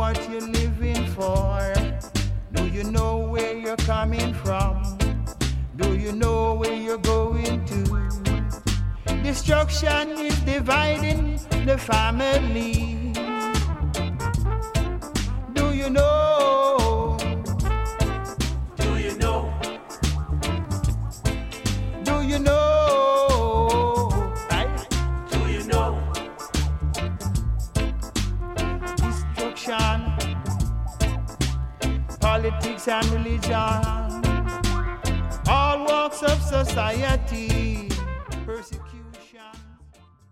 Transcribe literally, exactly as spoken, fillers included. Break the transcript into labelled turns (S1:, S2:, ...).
S1: what you're living for? Do you know where you're coming from? Do you know where you're going to? Destruction is dividing the family. Do you know?
S2: Do you know?
S1: Do you know? Right?
S2: Do you know?
S1: Destruction, politics and religion, all walks of society.